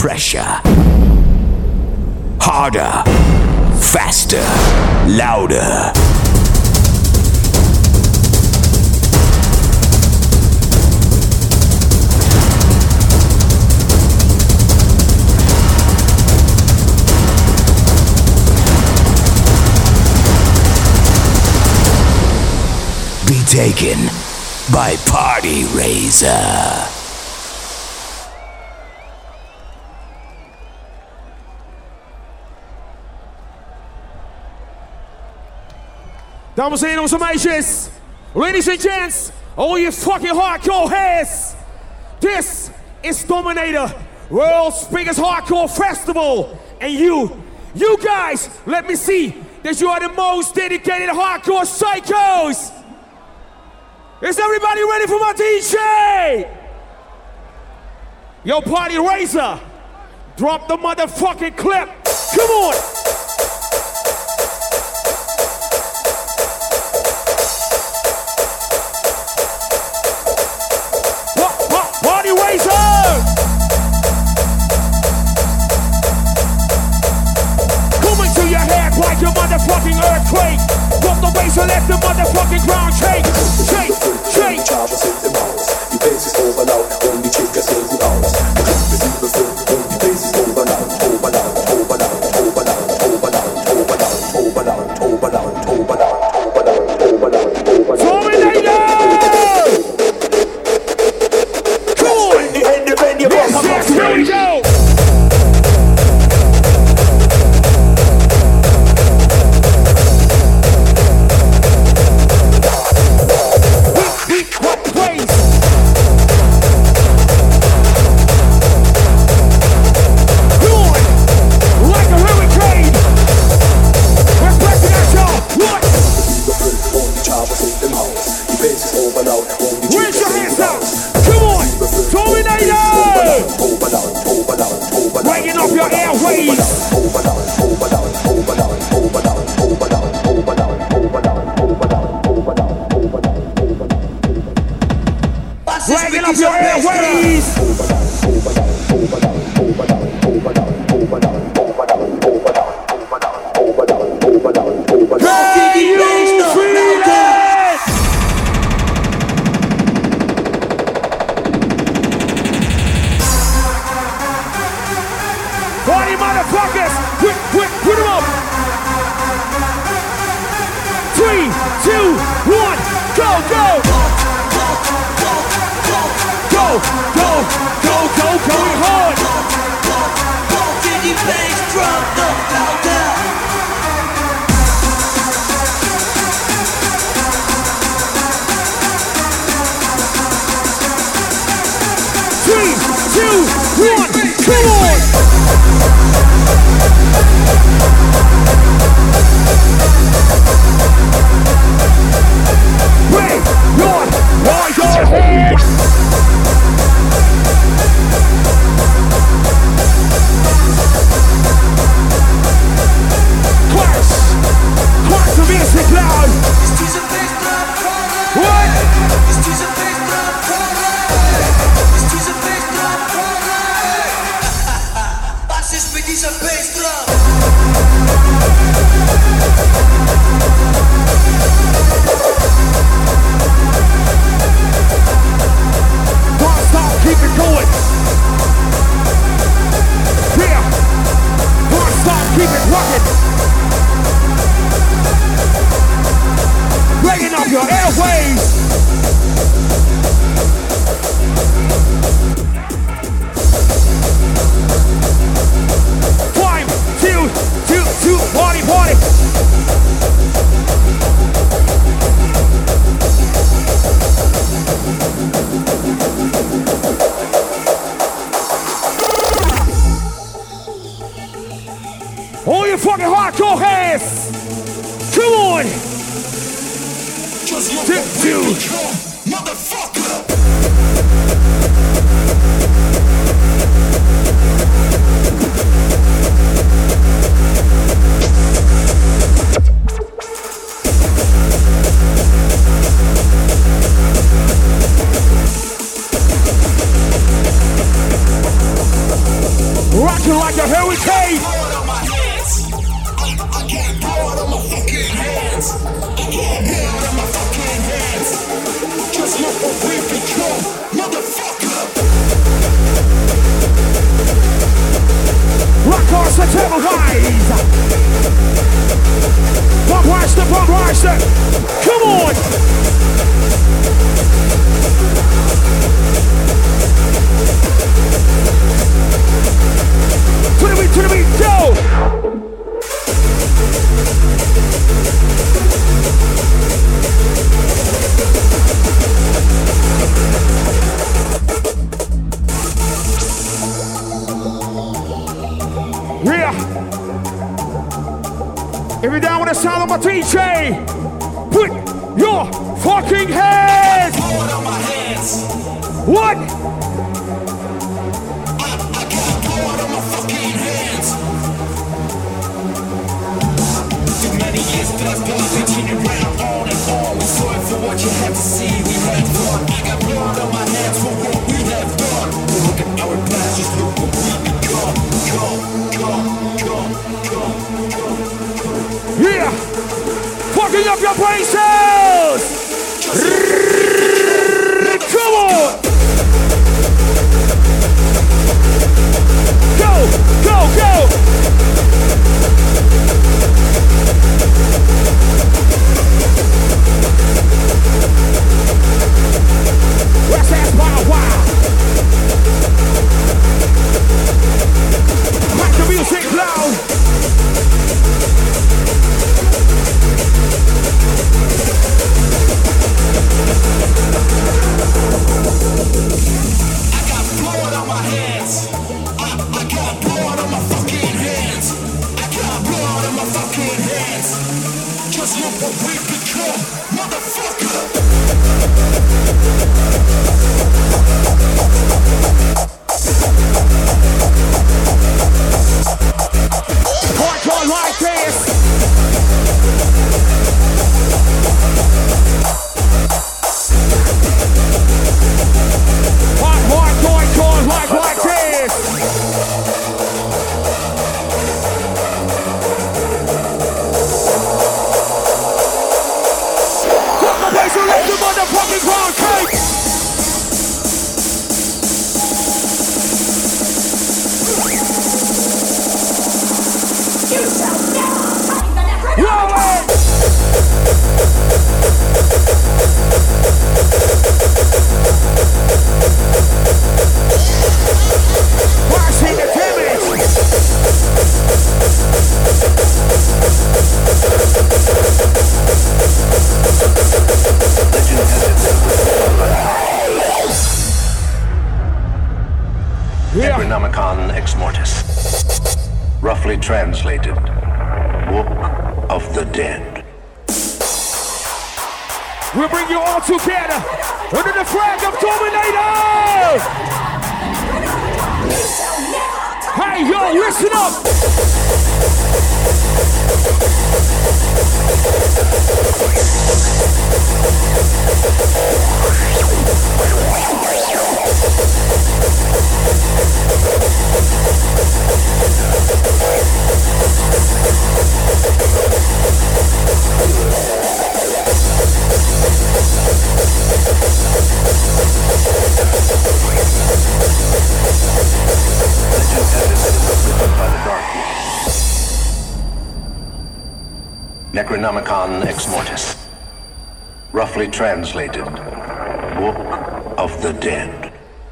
pressure. Harder, faster, louder. Be taken by Party Razor. Dames en heren, onze meisjes. Ladies and gents, all you fucking hardcore heads. This is Dominator, world's biggest hardcore festival. And you guys, let me see that you are the most dedicated hardcore psychos. Is everybody ready for my DJ? Yo, Party Razor, drop the motherfucking clip. Come on. Party Razor! Coming to your head like a motherfucking earthquake. Drop the bass and let the motherfucking ground shake. Shake, shake. Die Bass ist overloud und die Chicka sehen gut aus. Die Club ist überfüllt und die Bass ist overloud, overloud, overloud, overloud, overloud, overloud, overloud, overloud, overloud, overloud, overloud. Dominator! Cool! Yes, here we go! All you fucking hardcore heads! Come on! Dude! Motherfucker! looking like a hurricane. Just look what we become, motherfucker. Rock on September rise. Pump rise, come on. To the beat, go. Yeah. If you're down with the sound of my DJ, put your fucking hands. What? I got blood on my fucking hands. Too many years that I've been pitching around on and on. We saw it for what you have to see. We had fun. I got blood on my hands for what we have done. Look at our past, just look what we become. Yeah! Fucking up your brain cells! Come on! Go! West ass wow. Make the music loud. I got blood on my hands. I got blood on my fucking hands. I got blood on my fucking hands. Just look what we become, motherfucker. Hardcore like this. Hardcore like this. Fuck the place and let the motherfucking ground cake. Necronomicon Ex Mortis. Roughly translated, Book of the Dead. We'll bring you all together under the flag of Dominator! Hey, yo, listen up! Necronomicon Ex Mortis. Roughly translated, Book of the Dead.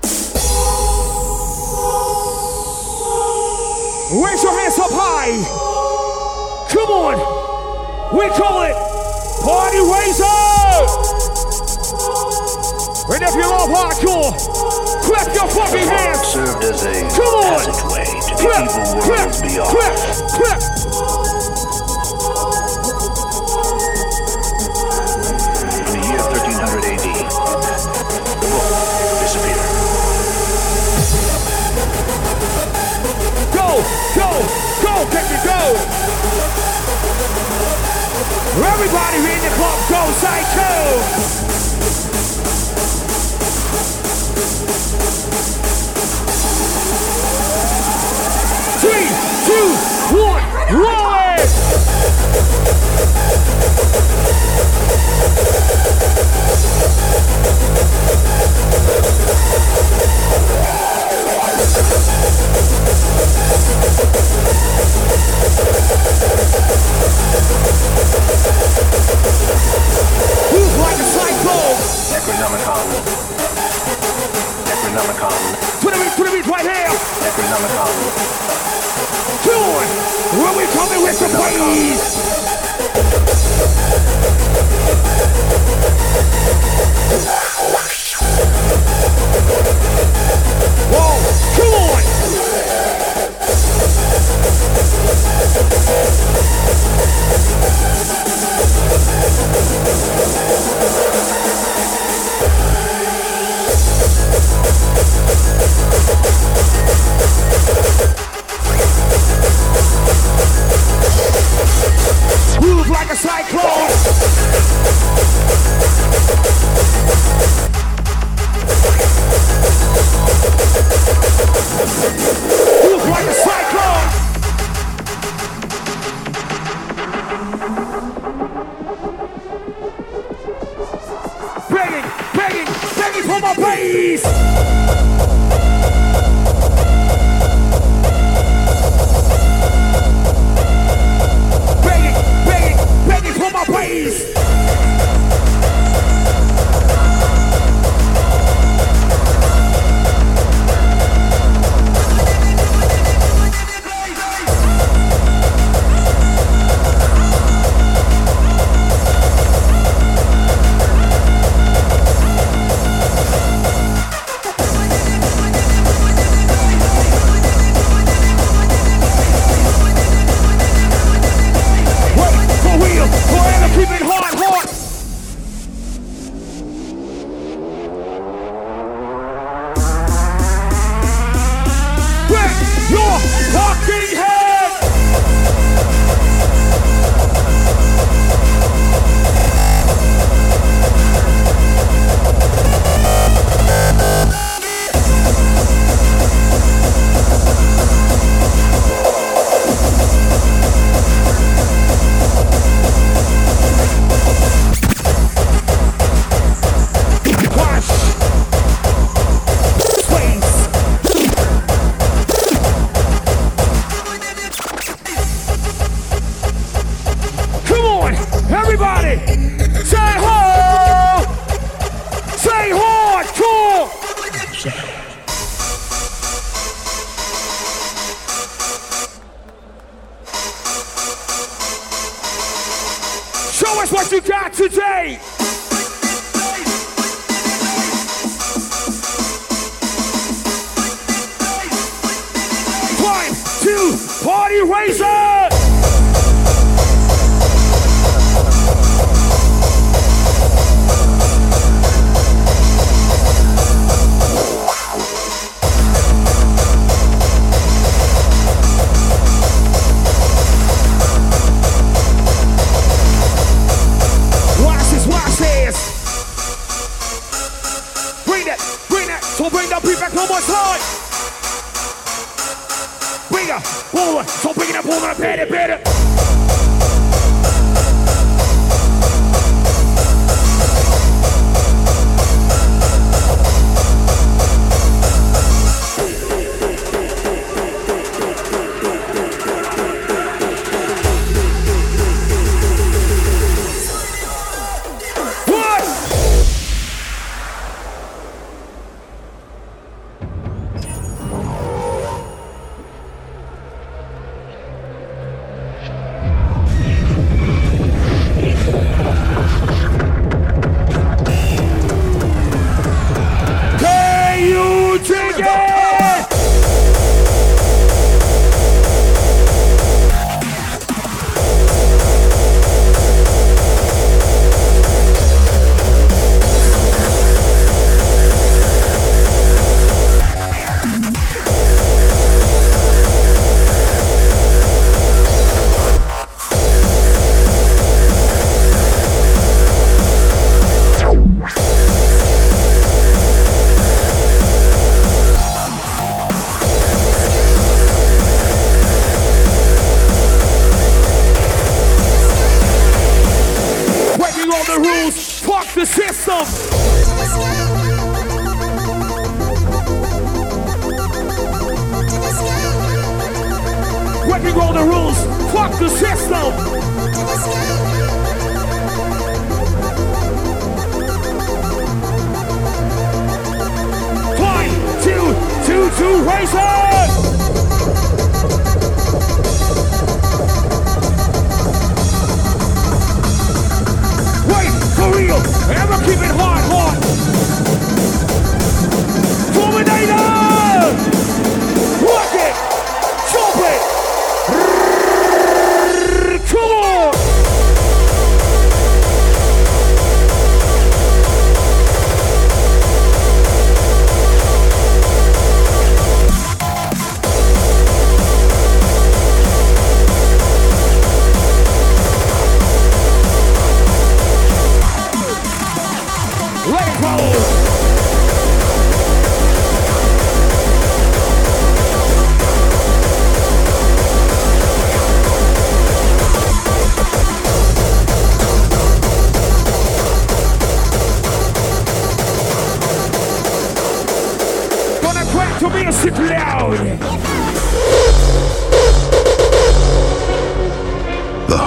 Raise your hands up high. Come on. We call it Party Raiser. And if you love hardcore, clap your fucking hands. Served as a Come on. passageway to the evil worlds beyond. Clap. In the year 1300 AD, the book disappeared. Go, baby, go. Everybody in the club, go psycho. Tune. When we coming with the bass. Whoa, come on! Move like a cyclone. Move like a cyclone. Begging, begging, begging for my bass. Begging for my bass. Keep it hard, hard. With your fucking head. Everybody, say ho! Say hardcore! Show us what you got today! Time to party raiser! So bring the beat back one more time. Bring it forward. So bring it up over the better, better. The system. Working all the rules. Fuck the system. Time to raise it.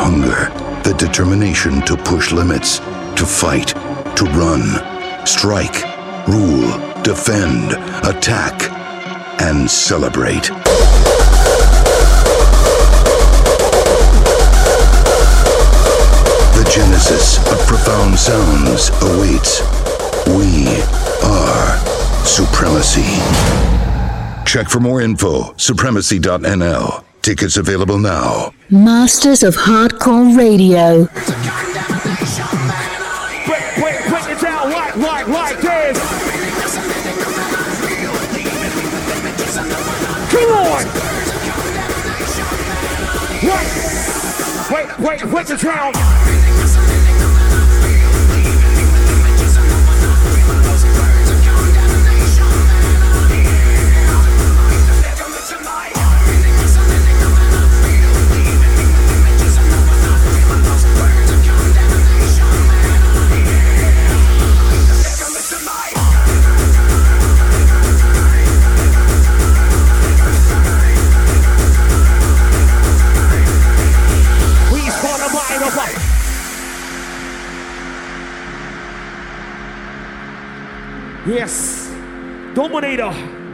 hunger, the determination to push limits, to fight, to run, strike, rule, defend, attack, and celebrate. The genesis of profound sounds awaits. We are Supremacy. Check for more info, supremacy.nl. Tickets available now. Masters of Hardcore Radio. Break it down like this. Come on. Wait, break it down. Yes, Dominator.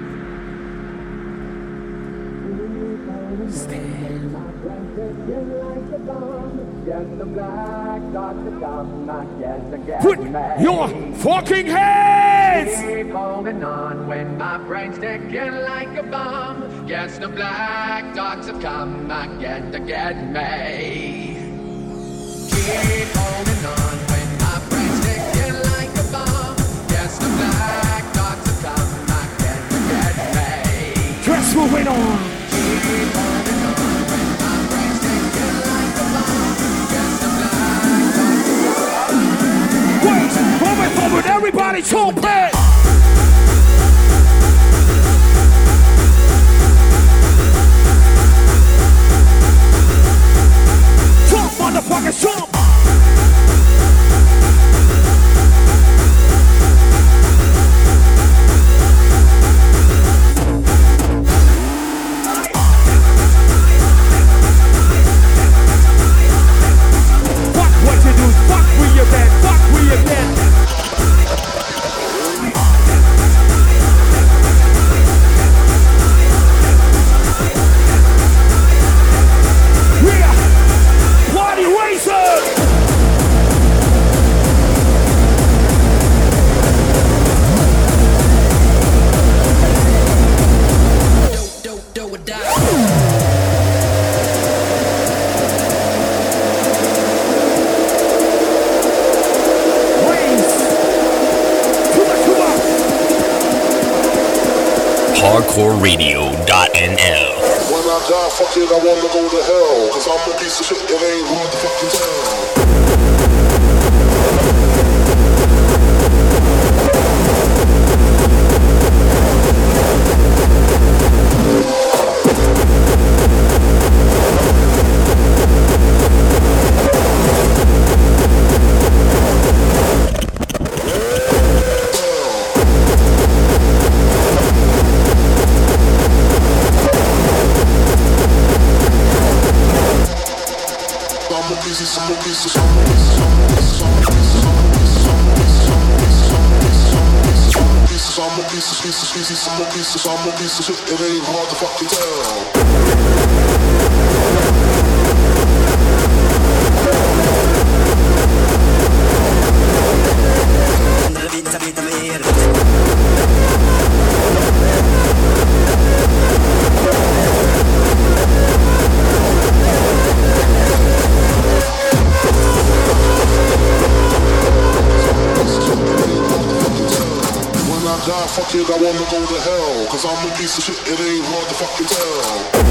Put your fucking hands! Keep holding on when my brain's ticking like a bomb. Guess the black dogs have come again to get me. Keep holding on when my brain's ticking like a bomb. Guess the black dogs have come again to get me. Just moving on. Keep holding on when my brain's ticking like a bomb. Guess the black dogs have come. Wait, forward, everybody, chomp it! Jump, motherfuckers, jump! HardcoreRadio.nl. When I die, fuck it, I wanna go to hell. Cause I'm a piece of shit, it ain't hard to fucking tell. I'm a piece of shit, it ain't hard to fucking tell. Fuck it, I wanna go to hell. Cause I'm a piece of shit, it ain't hard to fucking tell.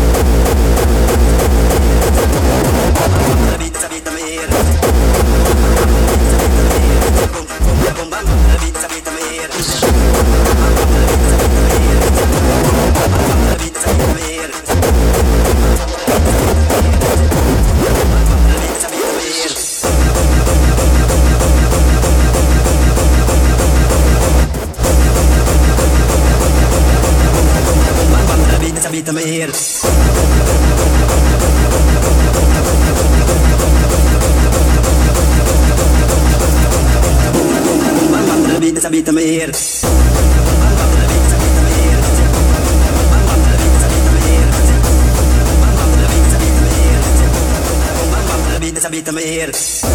beat, beat in my ear. Beat, beat in my ear.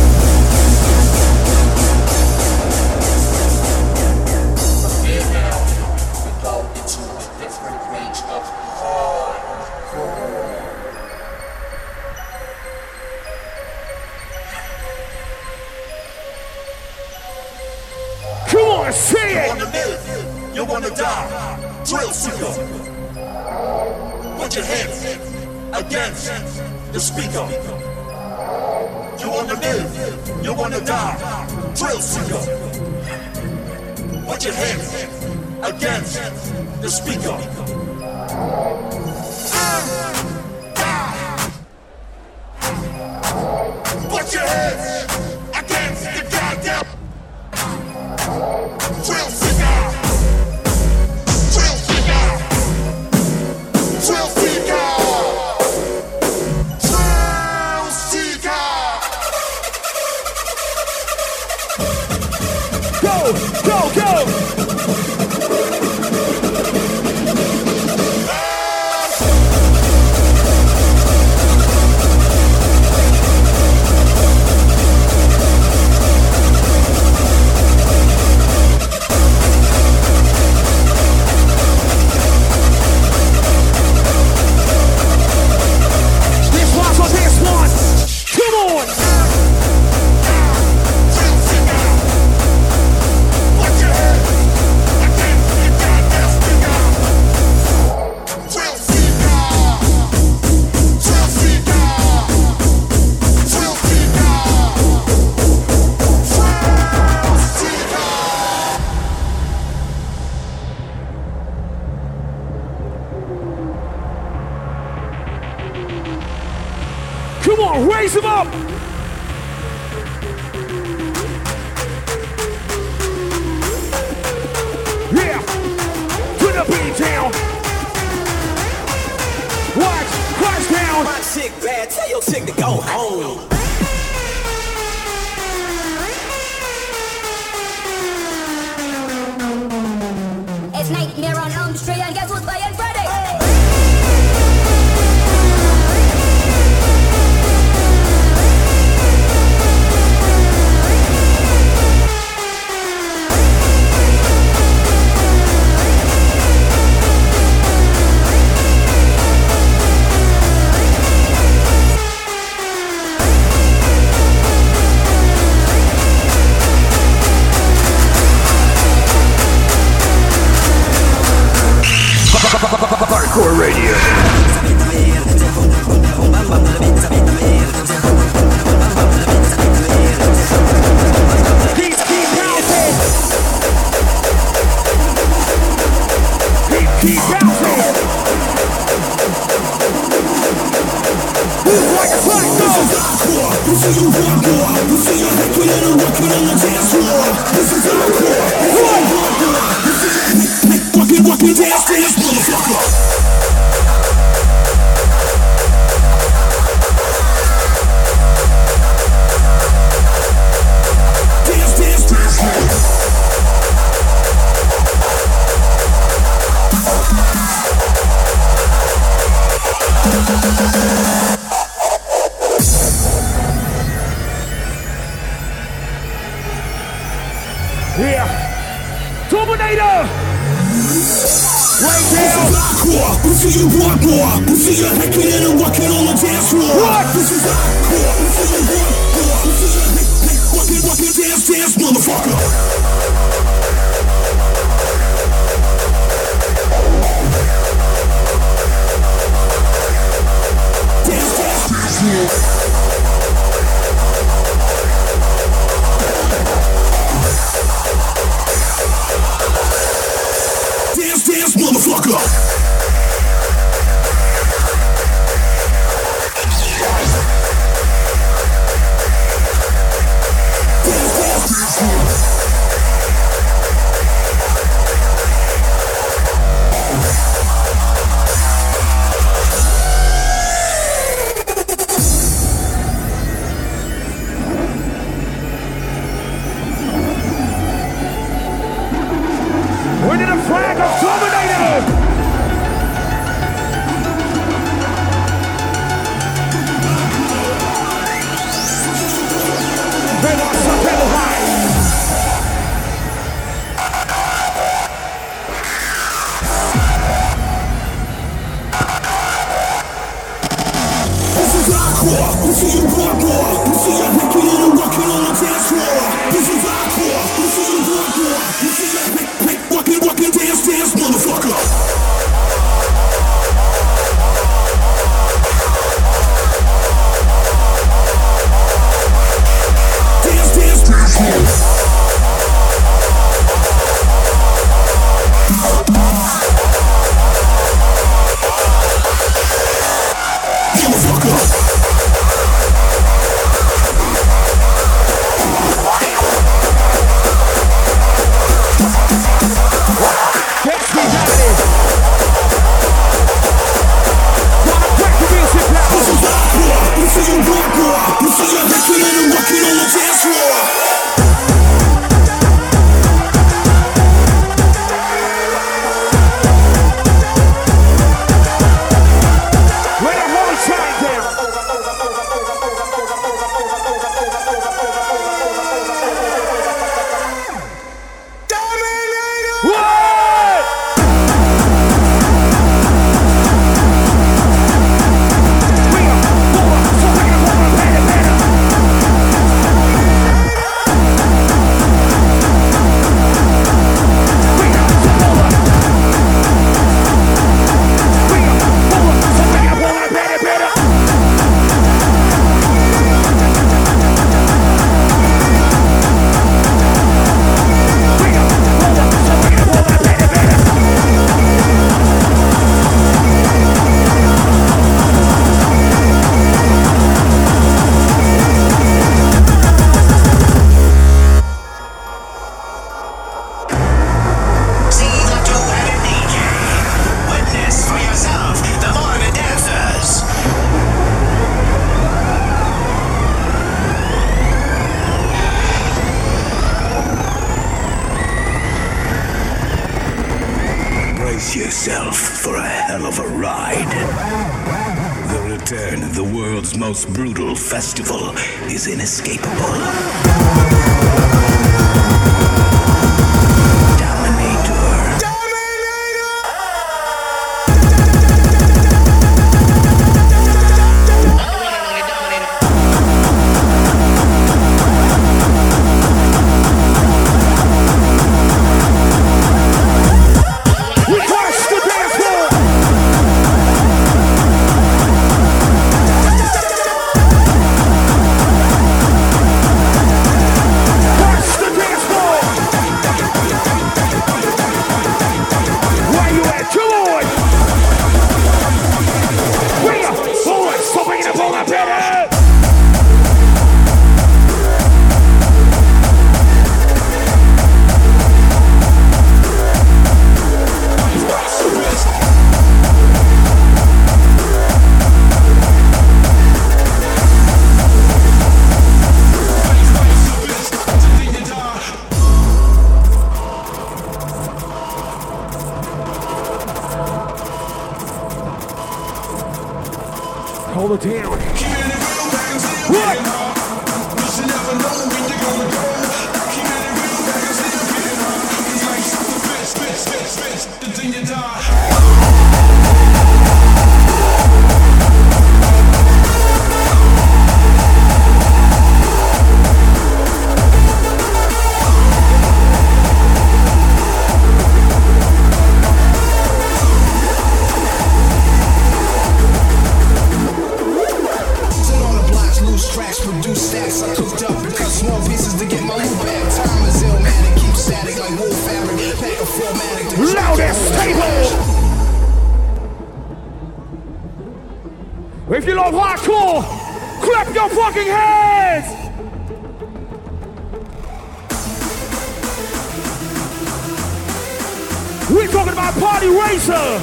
You wanna die, drill seeker. Put your hands against the speaker. You wanna live, you wanna die, drill seeker. Put your hands against the speaker. Put your hands against the goddamn drill seeker. Raise him up! Yeah! Put the beat down! Watch! Crush down! My chick bad, tell your chick to go home. It's Nightmare on Elm Street and guess who's playing Freddy? Hardcore Radio. Keep bouncing. Like a flag go. This is you hardcore. This is your head with a record on the dance floor. This is hardcore. This is walking dance to this motherfucker. Yeah, Dominator. Right down. Hardcore. This is you hardcore. This is your head and a rocket on the dance floor. What? This is hardcore. This is your hardcore. This is your head, dance, motherfucker. Dance, motherfucker. is hardcore. We see you want more. We see you wicked and rocking on the dance floor. This is hardcore. We see you want more. We see you rocking, dance, motherfucker. Most brutal festival is inescapable. Hold it down. What? If you love hardcore, clap your fucking hands! We're talking about Party Racer!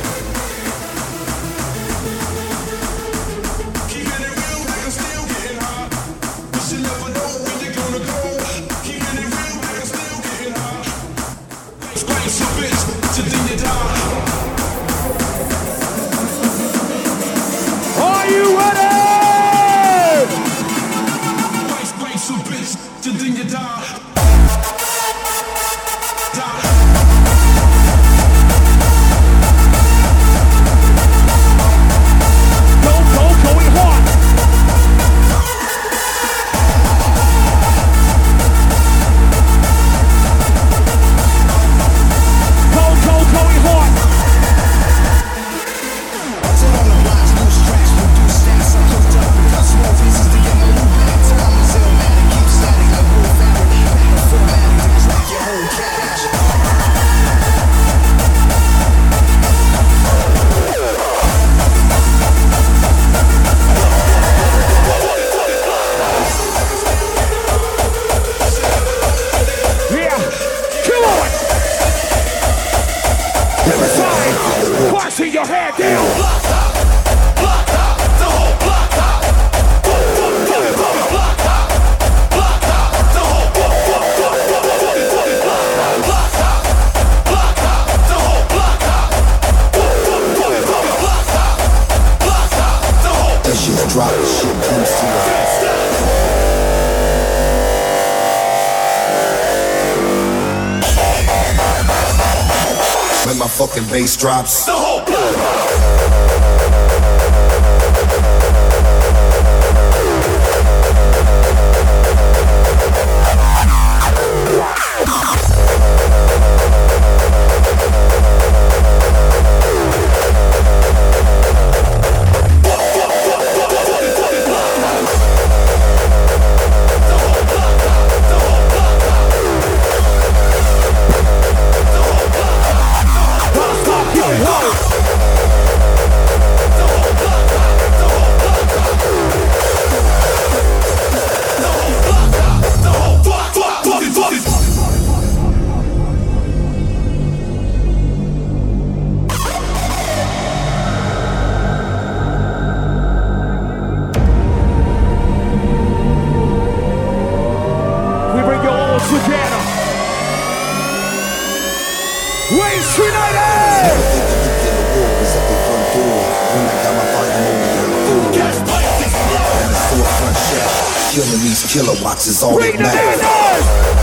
Are you ready? shit's dropping, shit comes to us. When my fucking bass drops, the whole kilowatts is all that matters.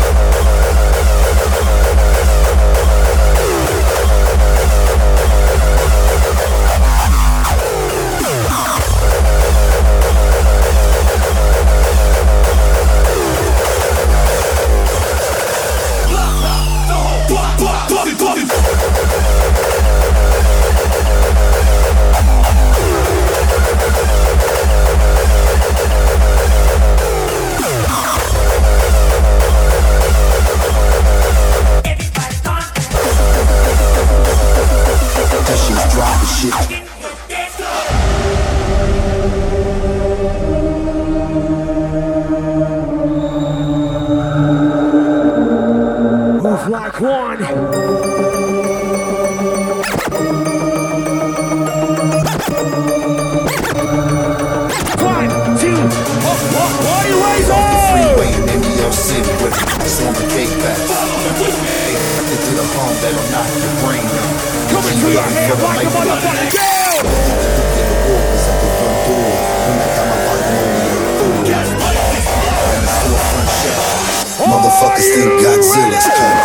Motherfuckers think Godzilla's coming.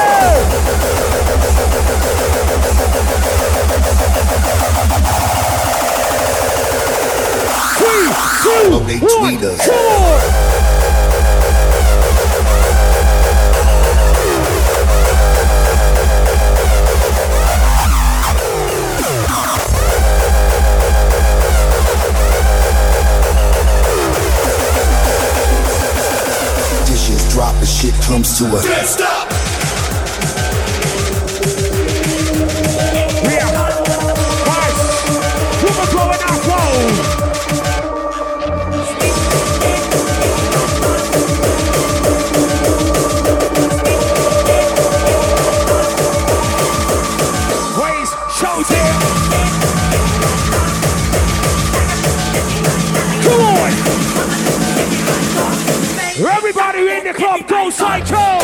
Oh, they tweet us. Dishes drop and shit comes to us. Can't stop. Everybody in the club, go psycho!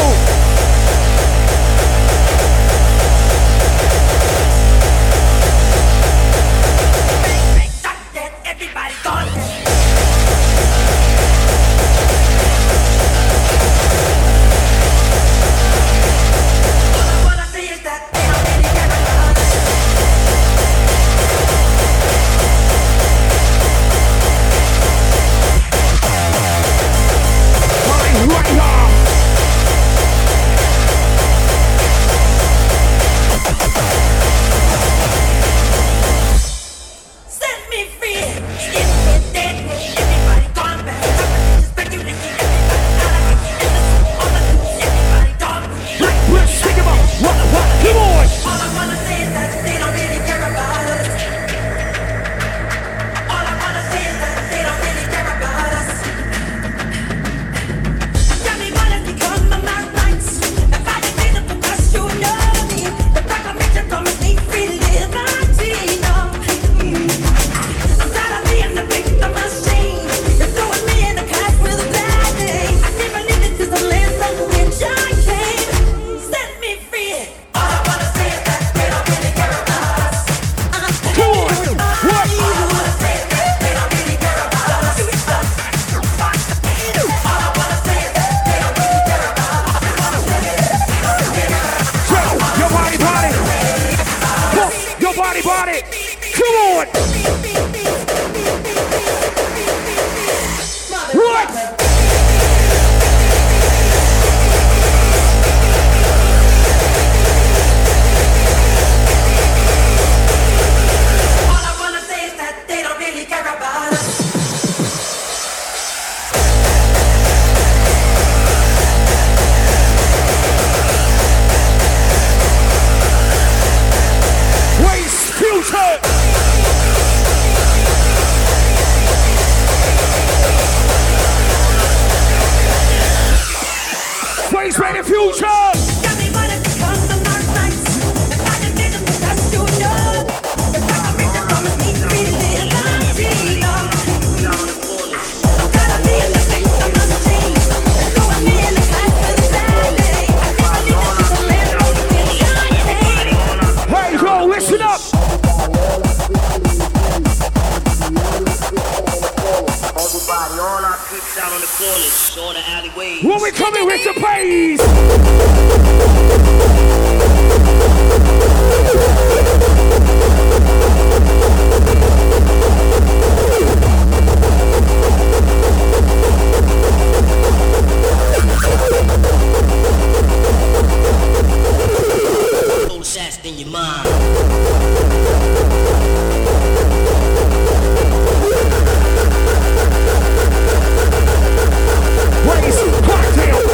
Everybody gone. Waste ready future. Hey, yo, listen up. Everybody, all our kids out on the corners, all the alleyways. When we coming with the praise. Old shots in your mind. Raise cocktail.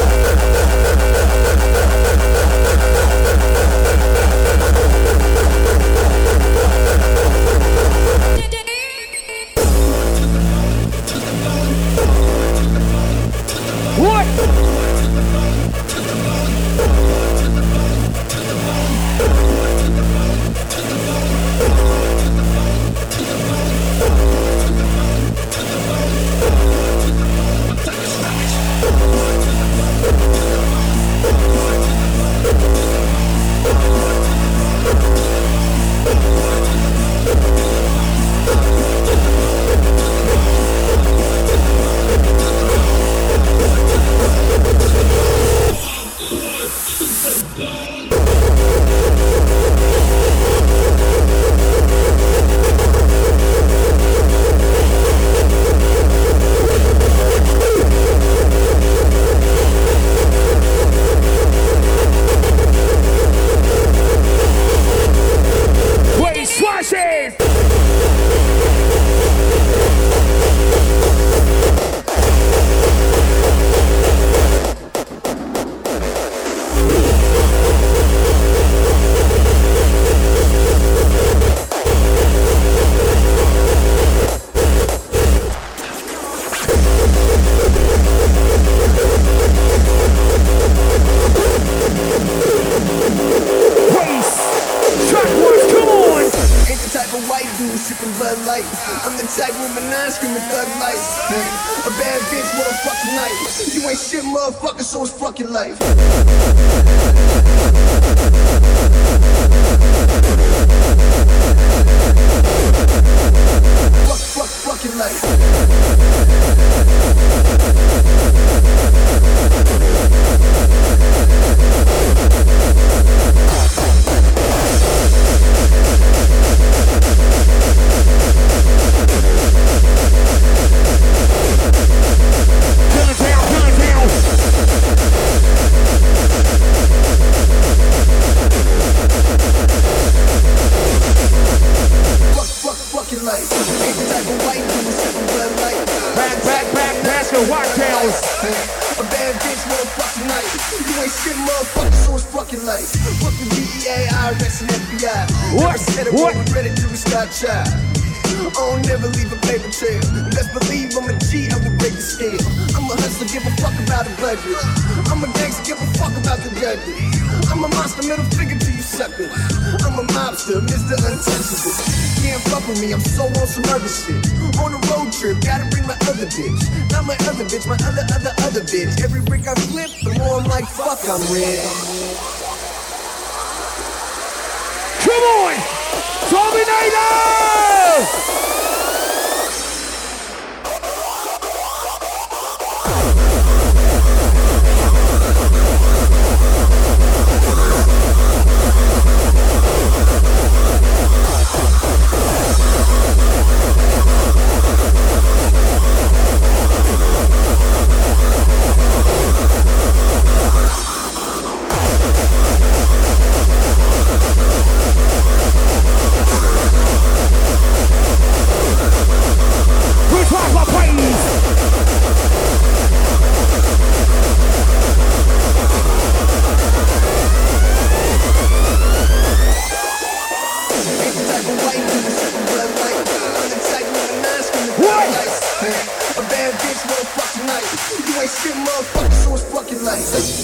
light-skinned motherfucker, so it's fucking like.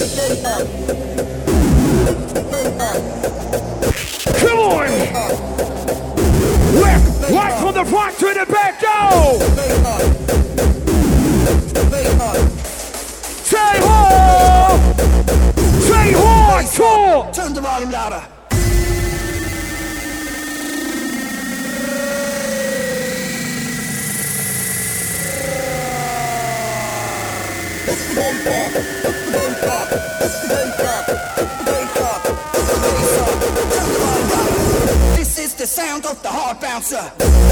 Come on! Left, right from the front to the back, go! Say ho! Say hardcore! Turn the volume louder. This is the sound of the hard bouncer.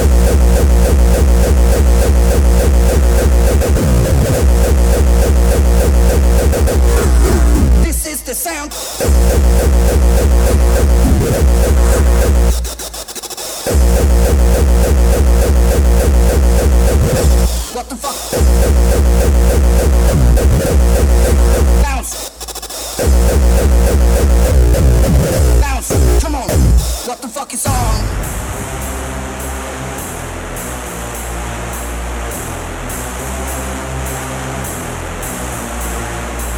This is the sound. What the fuck? Bounce. Bounce. Come on. What the fuck is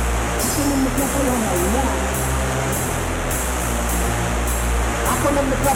on?